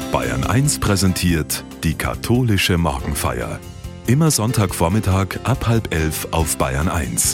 Bayern 1 präsentiert die katholische Morgenfeier. Immer Sonntagvormittag ab 10:30 auf Bayern 1.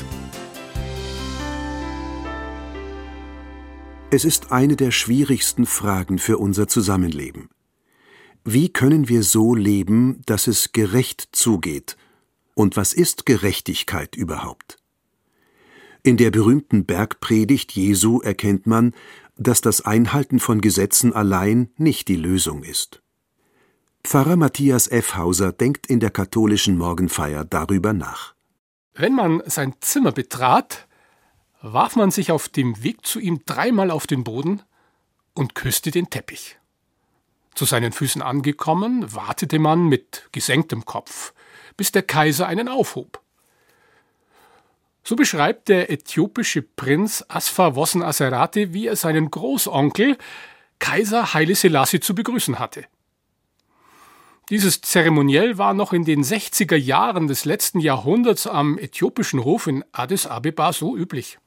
Es ist eine der schwierigsten Fragen für unser Zusammenleben. Wie können wir so leben, dass es gerecht zugeht? Und was ist Gerechtigkeit überhaupt? In der berühmten Bergpredigt Jesu erkennt man, dass das Einhalten von Gesetzen allein nicht die Lösung ist. Pfarrer Matthias F. Hauser denkt in der katholischen Morgenfeier darüber nach. Wenn man sein Zimmer betrat, warf man sich auf dem Weg zu ihm 3-mal auf den Boden und küsste den Teppich. Zu seinen Füßen angekommen, wartete man mit gesenktem Kopf, bis der Kaiser einen aufhob. So beschreibt der äthiopische Prinz Asfa Wossen Aserate, wie er seinen Großonkel, Kaiser Haile Selassie, zu begrüßen hatte. Dieses Zeremoniell war noch in den 60er Jahren des letzten Jahrhunderts am äthiopischen Hof in Addis Abeba so üblich.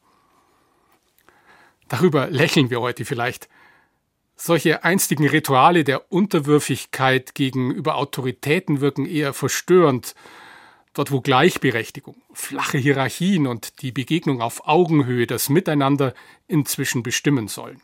Darüber lächeln wir heute vielleicht. Solche einstigen Rituale der Unterwürfigkeit gegenüber Autoritäten wirken eher verstörend, dort wo Gleichberechtigung, flache Hierarchien und die Begegnung auf Augenhöhe das Miteinander inzwischen bestimmen sollen.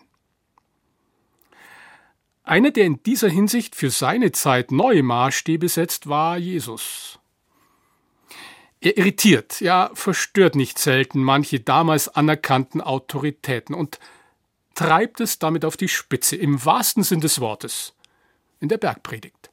Einer, der in dieser Hinsicht für seine Zeit neue Maßstäbe setzt, war Jesus. Er irritiert, ja verstört nicht selten manche damals anerkannten Autoritäten und treibt es damit auf die Spitze, im wahrsten Sinn des Wortes, in der Bergpredigt.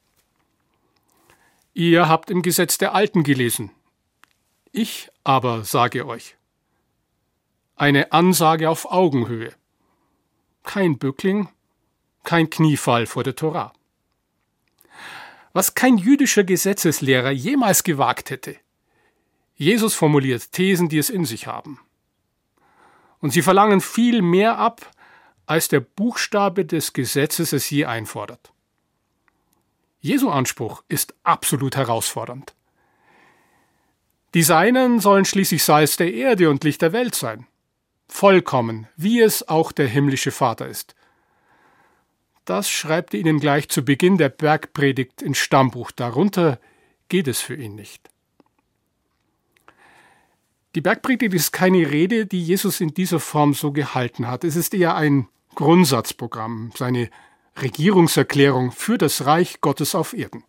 Ihr habt im Gesetz der Alten gelesen. Ich aber sage euch. Eine Ansage auf Augenhöhe. Kein Bückling, kein Kniefall vor der Tora. Was kein jüdischer Gesetzeslehrer jemals gewagt hätte. Jesus formuliert Thesen, die es in sich haben. Und sie verlangen viel mehr ab, als der Buchstabe des Gesetzes es je einfordert. Jesu Anspruch ist absolut herausfordernd. Die Seinen sollen schließlich Salz der Erde und Licht der Welt sein. Vollkommen, wie es auch der himmlische Vater ist. Das schreibt er ihnen gleich zu Beginn der Bergpredigt ins Stammbuch. Darunter geht es für ihn nicht. Die Bergpredigt ist keine Rede, die Jesus in dieser Form so gehalten hat. Es ist eher ein Grundsatzprogramm, seine Regierungserklärung für das Reich Gottes auf Erden.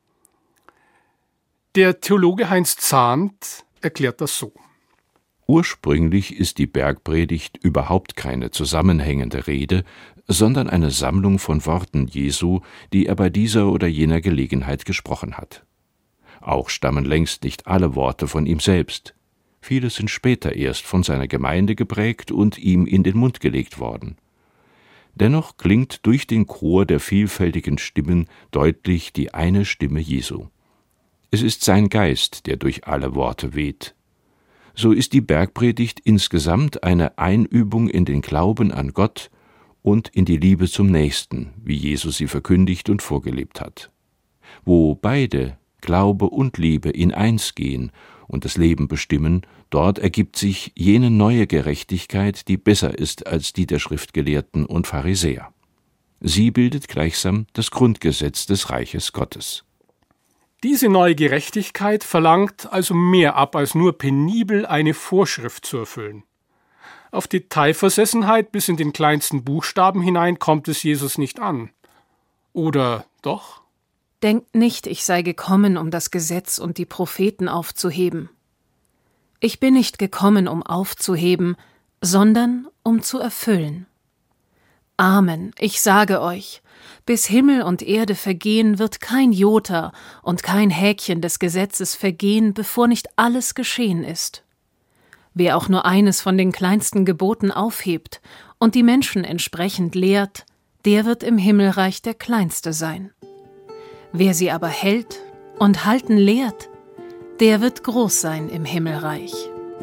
Der Theologe Heinz Zahnt erklärt das so. Ursprünglich ist die Bergpredigt überhaupt keine zusammenhängende Rede, sondern eine Sammlung von Worten Jesu, die er bei dieser oder jener Gelegenheit gesprochen hat. Auch stammen längst nicht alle Worte von ihm selbst. Viele sind später erst von seiner Gemeinde geprägt und ihm in den Mund gelegt worden. Dennoch klingt durch den Chor der vielfältigen Stimmen deutlich die eine Stimme Jesu. Es ist sein Geist, der durch alle Worte weht. So ist die Bergpredigt insgesamt eine Einübung in den Glauben an Gott und in die Liebe zum Nächsten, wie Jesus sie verkündigt und vorgelebt hat. Wo beide, Glaube und Liebe, in eins gehen und das Leben bestimmen, dort ergibt sich jene neue Gerechtigkeit, die besser ist als die der Schriftgelehrten und Pharisäer. Sie bildet gleichsam das Grundgesetz des Reiches Gottes. Diese neue Gerechtigkeit verlangt also mehr ab, als nur penibel eine Vorschrift zu erfüllen. Auf Detailversessenheit bis in den kleinsten Buchstaben hinein kommt es Jesus nicht an. Oder doch? Denkt nicht, ich sei gekommen, um das Gesetz und die Propheten aufzuheben. Ich bin nicht gekommen, um aufzuheben, sondern um zu erfüllen. Amen, ich sage euch, bis Himmel und Erde vergehen, wird kein Jota und kein Häkchen des Gesetzes vergehen, bevor nicht alles geschehen ist. Wer auch nur eines von den kleinsten Geboten aufhebt und die Menschen entsprechend lehrt, der wird im Himmelreich der Kleinste sein. Wer sie aber hält und halten lehrt, der wird groß sein im Himmelreich.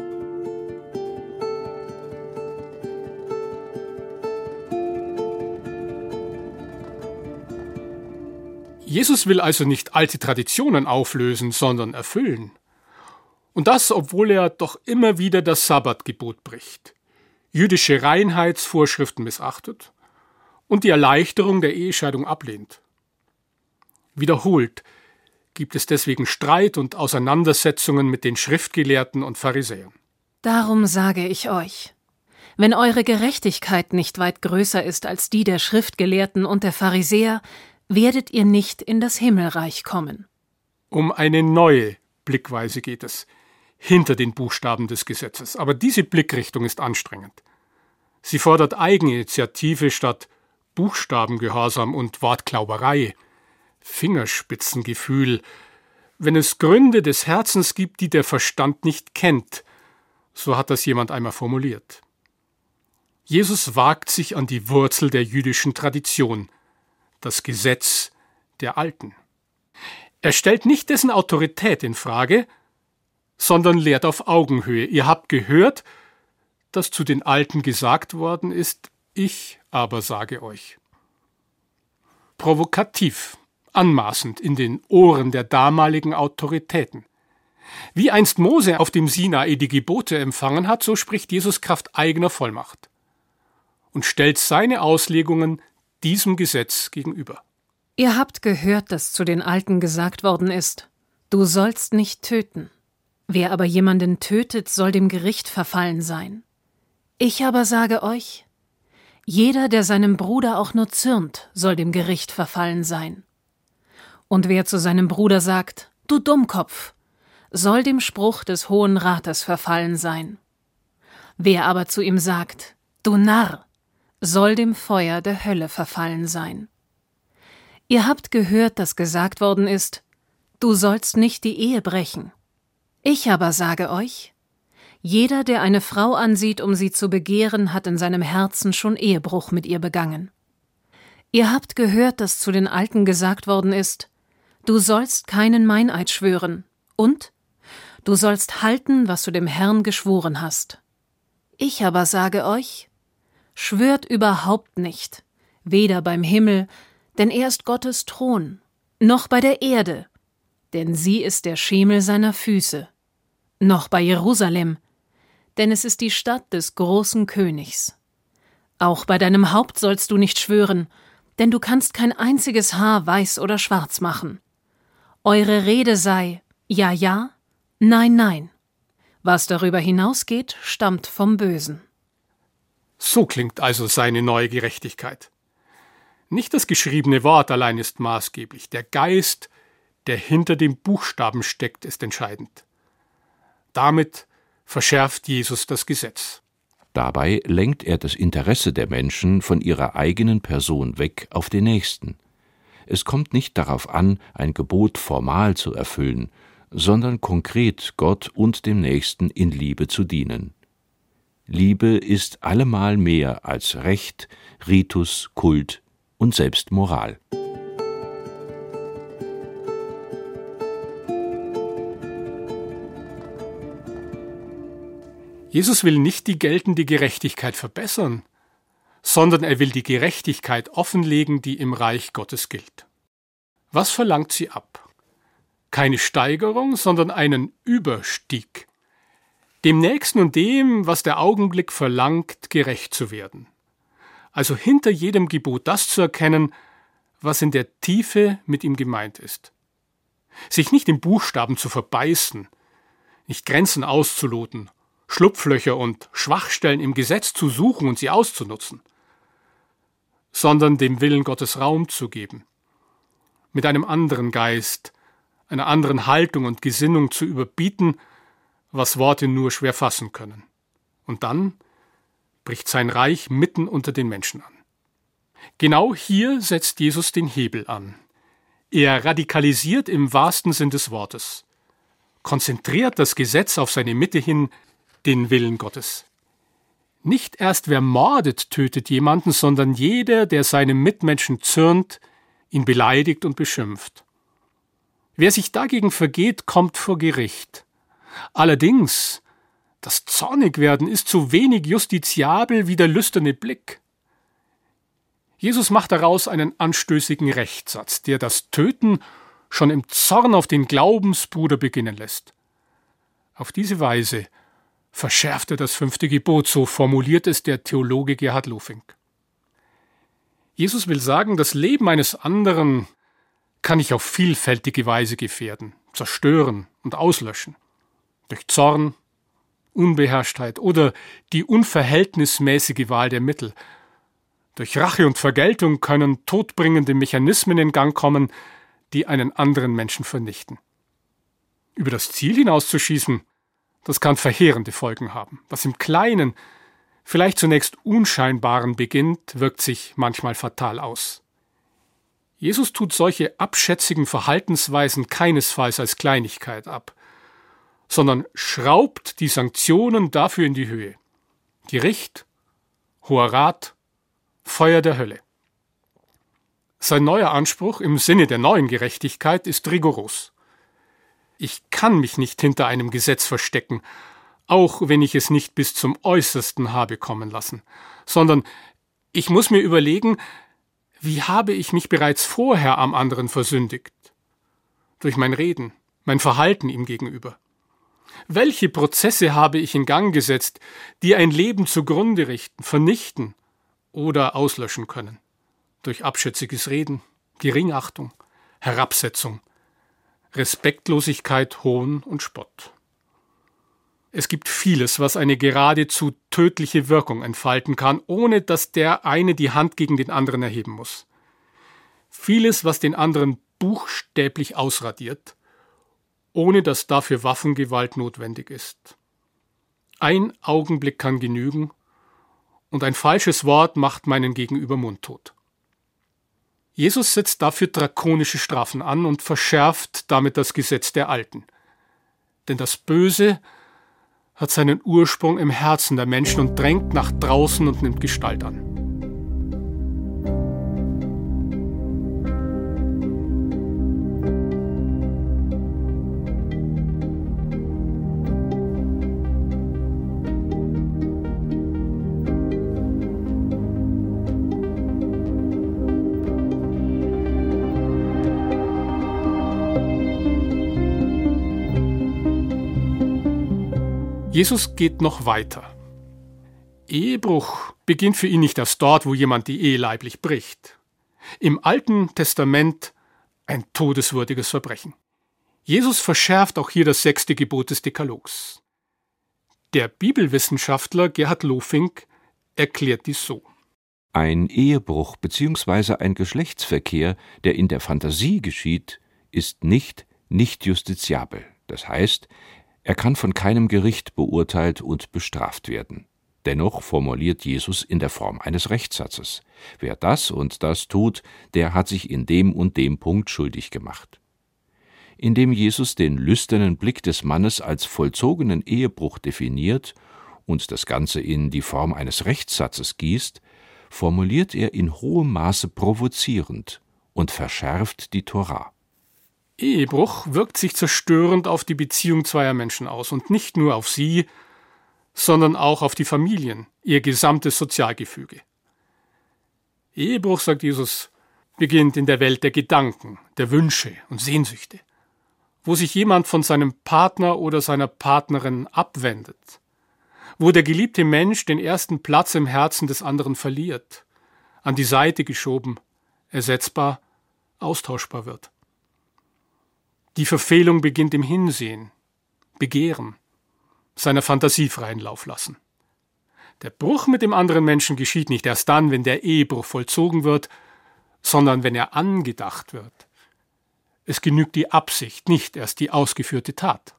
Jesus will also nicht alte Traditionen auflösen, sondern erfüllen. Und das, obwohl er doch immer wieder das Sabbatgebot bricht, jüdische Reinheitsvorschriften missachtet und die Erleichterung der Ehescheidung ablehnt. Wiederholt gibt es deswegen Streit und Auseinandersetzungen mit den Schriftgelehrten und Pharisäern. Darum sage ich euch, wenn eure Gerechtigkeit nicht weit größer ist als die der Schriftgelehrten und der Pharisäer, werdet ihr nicht in das Himmelreich kommen. Um eine neue Blickweise geht es, hinter den Buchstaben des Gesetzes. Aber diese Blickrichtung ist anstrengend. Sie fordert Eigeninitiative statt Buchstabengehorsam und Wortklauberei, Fingerspitzengefühl, wenn es Gründe des Herzens gibt, die der Verstand nicht kennt. So hat das jemand einmal formuliert. Jesus wagt sich an die Wurzel der jüdischen Tradition, das Gesetz der Alten. Er stellt nicht dessen Autorität in Frage, sondern lehrt auf Augenhöhe. Ihr habt gehört, dass zu den Alten gesagt worden ist, ich aber sage euch. Provokativ, anmaßend in den Ohren der damaligen Autoritäten. Wie einst Mose auf dem Sinai die Gebote empfangen hat, so spricht Jesus Kraft eigener Vollmacht und stellt seine Auslegungen diesem Gesetz gegenüber. Ihr habt gehört, dass zu den Alten gesagt worden ist, du sollst nicht töten. Wer aber jemanden tötet, soll dem Gericht verfallen sein. Ich aber sage euch, jeder, der seinem Bruder auch nur zürnt, soll dem Gericht verfallen sein. Und wer zu seinem Bruder sagt, du Dummkopf, soll dem Spruch des Hohen Rates verfallen sein. Wer aber zu ihm sagt, du Narr, soll dem Feuer der Hölle verfallen sein. Ihr habt gehört, dass gesagt worden ist, du sollst nicht die Ehe brechen. Ich aber sage euch, jeder, der eine Frau ansieht, um sie zu begehren, hat in seinem Herzen schon Ehebruch mit ihr begangen. Ihr habt gehört, dass zu den Alten gesagt worden ist, du sollst keinen Meineid schwören und du sollst halten, was du dem Herrn geschworen hast. Ich aber sage euch, schwört überhaupt nicht, weder beim Himmel, denn er ist Gottes Thron, noch bei der Erde, denn sie ist der Schemel seiner Füße, noch bei Jerusalem, denn es ist die Stadt des großen Königs. Auch bei deinem Haupt sollst du nicht schwören, denn du kannst kein einziges Haar weiß oder schwarz machen. Eure Rede sei ja, ja, nein, nein. Was darüber hinausgeht, stammt vom Bösen. So klingt also seine neue Gerechtigkeit. Nicht das geschriebene Wort allein ist maßgeblich, der Geist, der hinter dem Buchstaben steckt, ist entscheidend. Damit verschärft Jesus das Gesetz. Dabei lenkt er das Interesse der Menschen von ihrer eigenen Person weg auf den Nächsten. Es kommt nicht darauf an, ein Gebot formal zu erfüllen, sondern konkret Gott und dem Nächsten in Liebe zu dienen. Liebe ist allemal mehr als Recht, Ritus, Kult und selbst Moral. Jesus will nicht die geltende Gerechtigkeit verbessern, sondern er will die Gerechtigkeit offenlegen, die im Reich Gottes gilt. Was verlangt sie ab? Keine Steigerung, sondern einen Überstieg. Dem Nächsten und dem, was der Augenblick verlangt, gerecht zu werden. Also hinter jedem Gebot das zu erkennen, was in der Tiefe mit ihm gemeint ist. Sich nicht im Buchstaben zu verbeißen, nicht Grenzen auszuloten, Schlupflöcher und Schwachstellen im Gesetz zu suchen und sie auszunutzen, sondern dem Willen Gottes Raum zu geben, mit einem anderen Geist, einer anderen Haltung und Gesinnung zu überbieten, was Worte nur schwer fassen können. Und dann bricht sein Reich mitten unter den Menschen an. Genau hier setzt Jesus den Hebel an. Er radikalisiert im wahrsten Sinn des Wortes, konzentriert das Gesetz auf seine Mitte hin, den Willen Gottes. Nicht erst wer mordet, tötet jemanden, sondern jeder, der seinem Mitmenschen zürnt, ihn beleidigt und beschimpft. Wer sich dagegen vergeht, kommt vor Gericht. Allerdings, das Zornigwerden ist so wenig justiziabel wie der lüsterne Blick. Jesus macht daraus einen anstößigen Rechtssatz, der das Töten schon im Zorn auf den Glaubensbruder beginnen lässt. Auf diese Weise verschärft er das 5. Gebot, so formuliert es der Theologe Gerhard Lofink. Jesus will sagen, das Leben eines anderen kann ich auf vielfältige Weise gefährden, zerstören und auslöschen. Durch Zorn, Unbeherrschtheit oder die unverhältnismäßige Wahl der Mittel. Durch Rache und Vergeltung können todbringende Mechanismen in Gang kommen, die einen anderen Menschen vernichten. Über das Ziel hinauszuschießen, das kann verheerende Folgen haben. Was im Kleinen, vielleicht zunächst Unscheinbaren beginnt, wirkt sich manchmal fatal aus. Jesus tut solche abschätzigen Verhaltensweisen keinesfalls als Kleinigkeit ab, sondern schraubt die Sanktionen dafür in die Höhe. Gericht, Hoher Rat, Feuer der Hölle. Sein neuer Anspruch im Sinne der neuen Gerechtigkeit ist rigoros. Ich kann mich nicht hinter einem Gesetz verstecken, auch wenn ich es nicht bis zum Äußersten habe kommen lassen, sondern ich muss mir überlegen, wie habe ich mich bereits vorher am anderen versündigt? Durch mein Reden, mein Verhalten ihm gegenüber. Welche Prozesse habe ich in Gang gesetzt, die ein Leben zugrunde richten, vernichten oder auslöschen können? Durch abschätziges Reden, Geringachtung, Herabsetzung, Respektlosigkeit, Hohn und Spott. Es gibt vieles, was eine geradezu tödliche Wirkung entfalten kann, ohne dass der eine die Hand gegen den anderen erheben muss. Vieles, was den anderen buchstäblich ausradiert, ohne dass dafür Waffengewalt notwendig ist. Ein Augenblick kann genügen, und ein falsches Wort macht meinen Gegenüber mundtot. Jesus setzt dafür drakonische Strafen an und verschärft damit das Gesetz der Alten. Denn das Böse hat seinen Ursprung im Herzen der Menschen und drängt nach draußen und nimmt Gestalt an. Jesus geht noch weiter. Ehebruch beginnt für ihn nicht erst dort, wo jemand die Ehe leiblich bricht. Im Alten Testament ein todeswürdiges Verbrechen. Jesus verschärft auch hier das 6. Gebot des Dekalogs. Der Bibelwissenschaftler Gerhard Lofink erklärt dies so. Ein Ehebruch bzw. ein Geschlechtsverkehr, der in der Fantasie geschieht, ist nicht justiziabel. Das heißt, er kann von keinem Gericht beurteilt und bestraft werden. Dennoch formuliert Jesus in der Form eines Rechtssatzes: Wer das und das tut, der hat sich in dem und dem Punkt schuldig gemacht. Indem Jesus den lüsternen Blick des Mannes als vollzogenen Ehebruch definiert und das Ganze in die Form eines Rechtssatzes gießt, formuliert er in hohem Maße provozierend und verschärft die Tora. Ehebruch wirkt sich zerstörend auf die Beziehung zweier Menschen aus und nicht nur auf sie, sondern auch auf die Familien, ihr gesamtes Sozialgefüge. Ehebruch, sagt Jesus, beginnt in der Welt der Gedanken, der Wünsche und Sehnsüchte, wo sich jemand von seinem Partner oder seiner Partnerin abwendet, wo der geliebte Mensch den ersten Platz im Herzen des anderen verliert, an die Seite geschoben, ersetzbar, austauschbar wird. Die Verfehlung beginnt im Hinsehen, Begehren, seiner Fantasie freien Lauf lassen. Der Bruch mit dem anderen Menschen geschieht nicht erst dann, wenn der Ehebruch vollzogen wird, sondern wenn er angedacht wird. Es genügt die Absicht, nicht erst die ausgeführte Tat.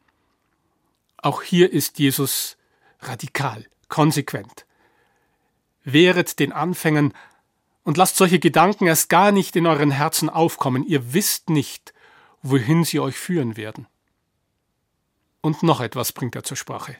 Auch hier ist Jesus radikal, konsequent. Wehret den Anfängen und lasst solche Gedanken erst gar nicht in euren Herzen aufkommen. Ihr wisst nicht, wohin sie euch führen werden. Und noch etwas bringt er zur Sprache.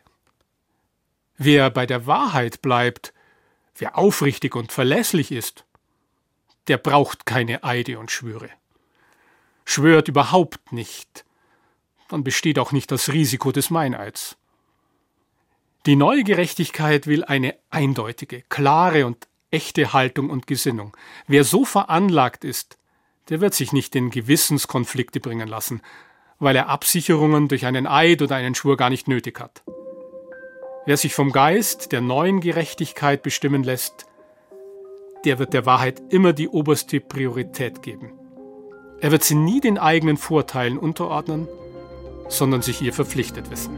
Wer bei der Wahrheit bleibt, wer aufrichtig und verlässlich ist, der braucht keine Eide und Schwüre. Schwört überhaupt nicht, dann besteht auch nicht das Risiko des Meineids. Die neue Gerechtigkeit will eine eindeutige, klare und echte Haltung und Gesinnung. Wer so veranlagt ist, der wird sich nicht in Gewissenskonflikte bringen lassen, weil er Absicherungen durch einen Eid oder einen Schwur gar nicht nötig hat. Wer sich vom Geist der neuen Gerechtigkeit bestimmen lässt, der wird der Wahrheit immer die oberste Priorität geben. Er wird sie nie den eigenen Vorteilen unterordnen, sondern sich ihr verpflichtet wissen.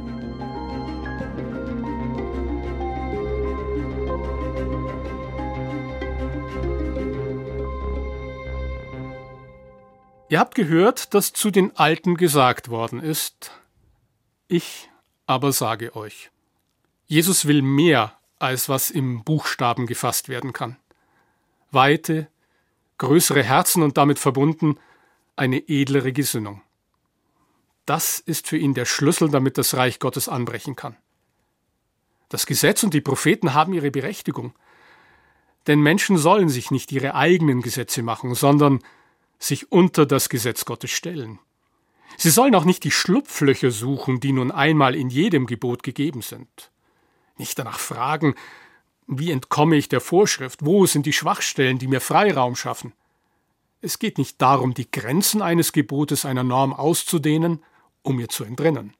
Ihr habt gehört, dass zu den Alten gesagt worden ist: Ich aber sage euch. Jesus will mehr, als was im Buchstaben gefasst werden kann. Weite, größere Herzen und damit verbunden eine edlere Gesinnung. Das ist für ihn der Schlüssel, damit das Reich Gottes anbrechen kann. Das Gesetz und die Propheten haben ihre Berechtigung. Denn Menschen sollen sich nicht ihre eigenen Gesetze machen, sondern sich unter das Gesetz Gottes stellen. Sie sollen auch nicht die Schlupflöcher suchen, die nun einmal in jedem Gebot gegeben sind. Nicht danach fragen, wie entkomme ich der Vorschrift, wo sind die Schwachstellen, die mir Freiraum schaffen. Es geht nicht darum, die Grenzen eines Gebotes einer Norm auszudehnen, um ihr zu entrinnen.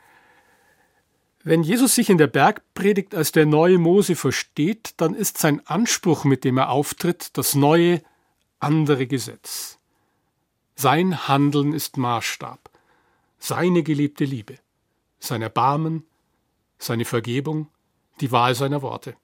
Wenn Jesus sich in der Bergpredigt als der neue Mose versteht, dann ist sein Anspruch, mit dem er auftritt, das neue, andere Gesetz. Sein Handeln ist Maßstab, seine gelebte Liebe, sein Erbarmen, seine Vergebung, die Wahl seiner Worte.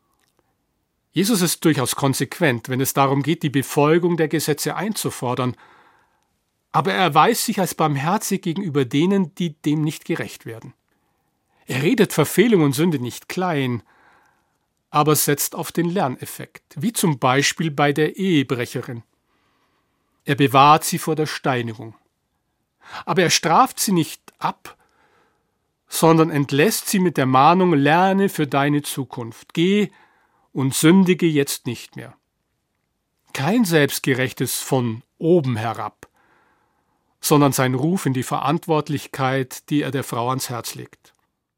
Jesus ist durchaus konsequent, wenn es darum geht, die Befolgung der Gesetze einzufordern, aber er erweist sich als barmherzig gegenüber denen, die dem nicht gerecht werden. Er redet Verfehlung und Sünde nicht klein, aber setzt auf den Lerneffekt, wie zum Beispiel bei der Ehebrecherin. Er bewahrt sie vor der Steinigung. Aber er straft sie nicht ab, sondern entlässt sie mit der Mahnung: Lerne für deine Zukunft, geh und sündige jetzt nicht mehr. Kein selbstgerechtes von oben herab, sondern sein Ruf in die Verantwortlichkeit, die er der Frau ans Herz legt.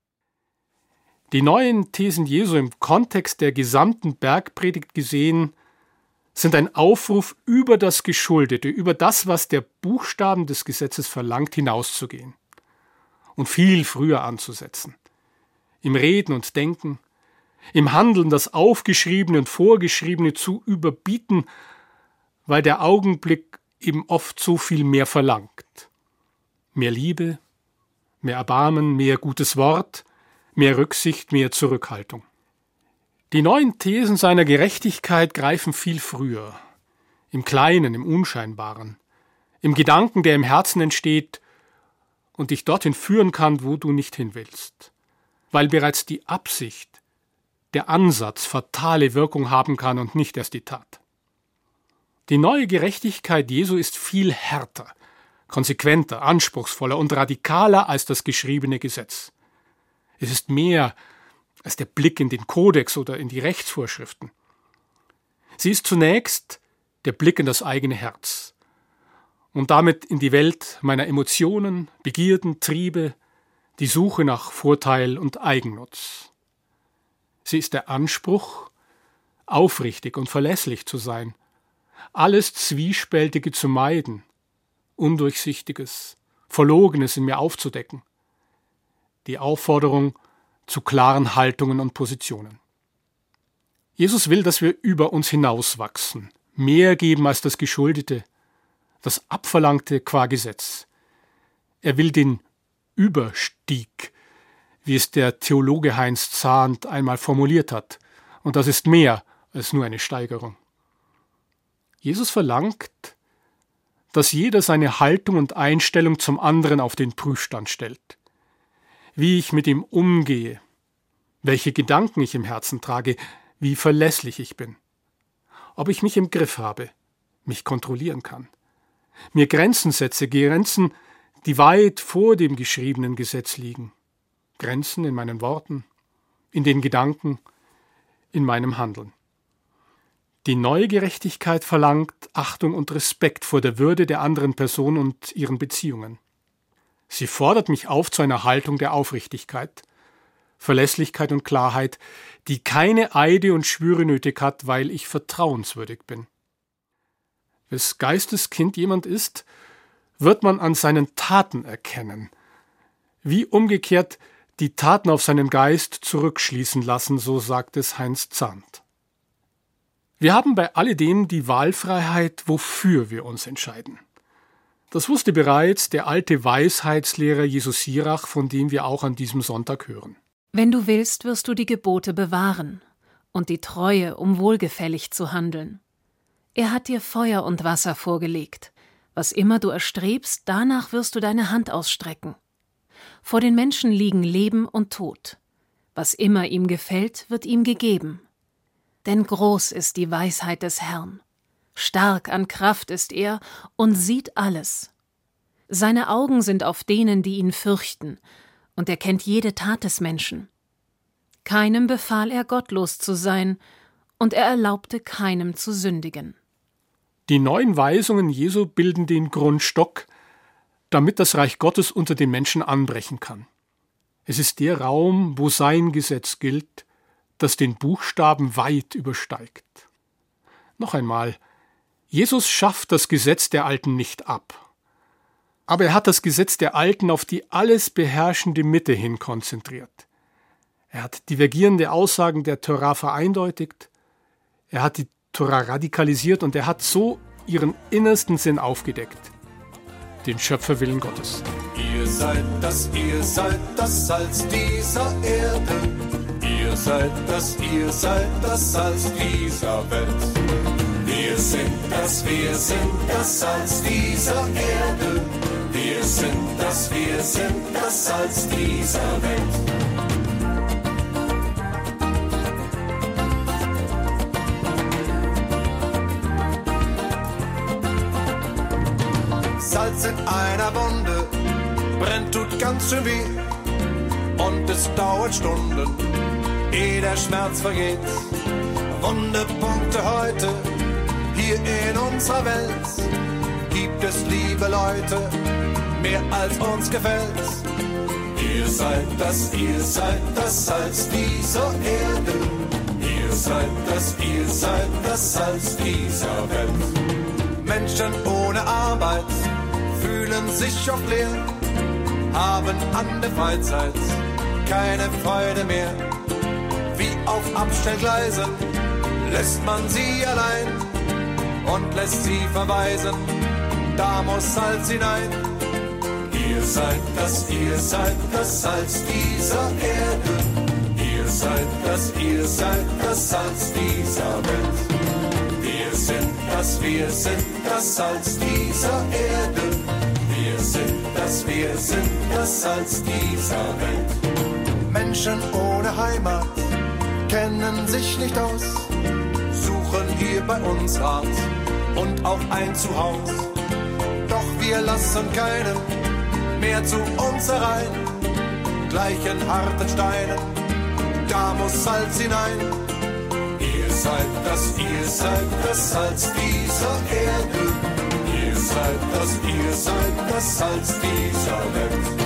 Die neuen Thesen Jesu im Kontext der gesamten Bergpredigt gesehen sind ein Aufruf, über das Geschuldete, über das, was der Buchstaben des Gesetzes verlangt, hinauszugehen und viel früher anzusetzen. Im Reden und Denken, im Handeln das Aufgeschriebene und Vorgeschriebene zu überbieten, weil der Augenblick eben oft so viel mehr verlangt. Mehr Liebe, mehr Erbarmen, mehr gutes Wort, mehr Rücksicht, mehr Zurückhaltung. Die neuen Thesen seiner Gerechtigkeit greifen viel früher, im Kleinen, im Unscheinbaren, im Gedanken, der im Herzen entsteht und dich dorthin führen kann, wo du nicht hin willst, weil bereits die Absicht, der Ansatz fatale Wirkung haben kann und nicht erst die Tat. Die neue Gerechtigkeit Jesu ist viel härter, konsequenter, anspruchsvoller und radikaler als das geschriebene Gesetz. Es ist mehr als der Blick in den Kodex oder in die Rechtsvorschriften. Sie ist zunächst der Blick in das eigene Herz und damit in die Welt meiner Emotionen, Begierden, Triebe, die Suche nach Vorteil und Eigennutz. Sie ist der Anspruch, aufrichtig und verlässlich zu sein, alles Zwiespältige zu meiden, Undurchsichtiges, Verlogenes in mir aufzudecken. Die Aufforderung zu klaren Haltungen und Positionen. Jesus will, dass wir über uns hinauswachsen, mehr geben als das Geschuldete, das Abverlangte qua Gesetz. Er will den Überstieg, wie es der Theologe Heinz Zahnt einmal formuliert hat, und das ist mehr als nur eine Steigerung. Jesus verlangt, dass jeder seine Haltung und Einstellung zum anderen auf den Prüfstand stellt. Wie ich mit ihm umgehe, welche Gedanken ich im Herzen trage, wie verlässlich ich bin, ob ich mich im Griff habe, mich kontrollieren kann, mir Grenzen setze, Grenzen, die weit vor dem geschriebenen Gesetz liegen, Grenzen in meinen Worten, in den Gedanken, in meinem Handeln. Die neue Gerechtigkeit verlangt Achtung und Respekt vor der Würde der anderen Person und ihren Beziehungen. Sie fordert mich auf zu einer Haltung der Aufrichtigkeit, Verlässlichkeit und Klarheit, die keine Eide und Schwüre nötig hat, weil ich vertrauenswürdig bin. Wes Geistes Kind jemand ist, wird man an seinen Taten erkennen, wie umgekehrt die Taten auf seinen Geist zurückschließen lassen, so sagt es Heinz Zahnt. Wir haben bei alledem die Wahlfreiheit, wofür wir uns entscheiden. Das wusste bereits der alte Weisheitslehrer Jesus Sirach, von dem wir auch an diesem Sonntag hören. Wenn du willst, wirst du die Gebote bewahren und die Treue, um wohlgefällig zu handeln. Er hat dir Feuer und Wasser vorgelegt. Was immer du erstrebst, danach wirst du deine Hand ausstrecken. Vor den Menschen liegen Leben und Tod. Was immer ihm gefällt, wird ihm gegeben. Denn groß ist die Weisheit des Herrn. Stark an Kraft ist er und sieht alles. Seine Augen sind auf denen, die ihn fürchten, und er kennt jede Tat des Menschen. Keinem befahl er, gottlos zu sein, und er erlaubte keinem zu sündigen. Die 9 Weisungen Jesu bilden den Grundstock, damit das Reich Gottes unter den Menschen anbrechen kann. Es ist der Raum, wo sein Gesetz gilt, das den Buchstaben weit übersteigt. Noch einmal, Jesus schafft das Gesetz der Alten nicht ab. Aber er hat das Gesetz der Alten auf die alles beherrschende Mitte hin konzentriert. Er hat divergierende Aussagen der Tora vereindeutigt, er hat die Tora radikalisiert und er hat so ihren innersten Sinn aufgedeckt, den Schöpferwillen Gottes. Ihr seid das Salz dieser Erde. Ihr seid das Salz dieser Welt. Wir sind das Salz dieser Erde. Wir sind das Salz dieser Welt. Salz in einer Wunde brennt, tut ganz schön weh. Und es dauert Stunden, ehe der Schmerz vergeht. Wundepunkte heute, hier in unserer Welt. Gibt es, liebe Leute, mehr als uns gefällt. Ihr seid das Salz dieser Erde. Ihr seid das Salz dieser Welt. Menschen ohne Arbeit fühlen sich oft leer, haben an der Freizeit keine Freude mehr. Wie auf Abstellgleisen lässt man sie allein und lässt sie verweisen, da muss Salz hinein. Ihr seid das Salz dieser Erde. Ihr seid das Salz dieser Welt. Wir sind das Salz dieser Erde. Wir sind das Salz dieser Welt. Menschen ohne Heimat kennen sich nicht aus, suchen hier bei uns Rat und auch ein Zuhause. Doch wir lassen keinen mehr zu uns herein, gleichen harten Steinen, da muss Salz hinein. Ihr seid das Salz dieser Erde. Ihr seid das Salz dieser Welt.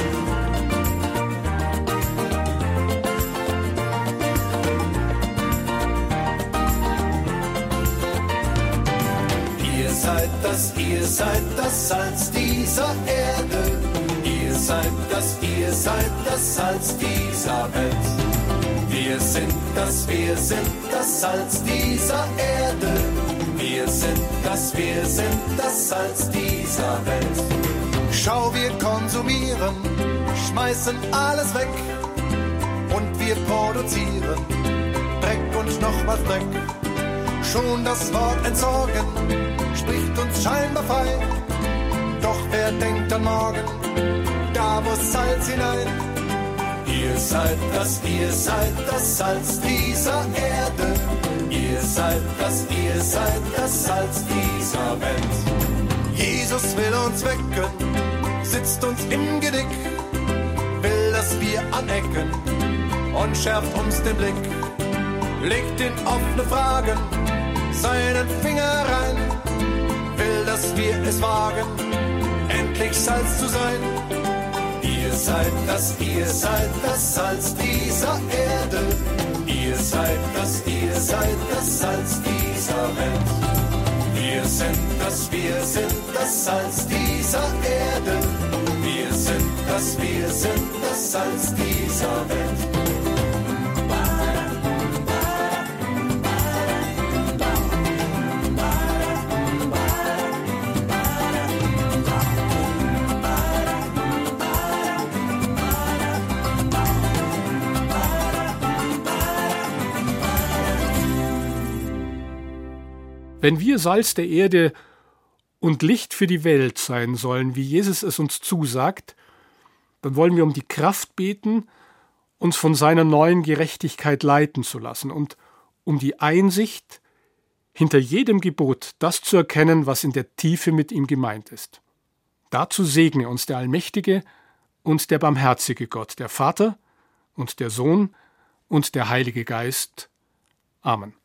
Ihr seid das Salz dieser Erde. Ihr seid das Salz dieser Welt. Wir sind das Salz dieser Erde. Wir sind das Salz dieser Welt. Schau, wir konsumieren, schmeißen alles weg. Und wir produzieren Dreck und noch was Dreck. Schon das Wort entsorgen spricht uns scheinbar frei. Doch wer denkt an morgen, da muss Salz hinein. Ihr seid das Salz dieser Erde. Ihr seid das Salz dieser Welt. Jesus will uns wecken, sitzt uns im Genick, will, dass wir anecken und schärft uns den Blick. Legt in offene Fragen seinen Finger rein, will, dass wir es wagen, endlich Salz zu sein. Ihr seid das Salz dieser Erde. Ihr seid das Salz dieser Welt. Wir sind das Salz dieser Erde. Wir sind das Salz dieser Welt. Wenn wir Salz der Erde und Licht für die Welt sein sollen, wie Jesus es uns zusagt, dann wollen wir um die Kraft beten, uns von seiner neuen Gerechtigkeit leiten zu lassen und um die Einsicht, hinter jedem Gebot das zu erkennen, was in der Tiefe mit ihm gemeint ist. Dazu segne uns der allmächtige und der barmherzige Gott, der Vater und der Sohn und der Heilige Geist. Amen.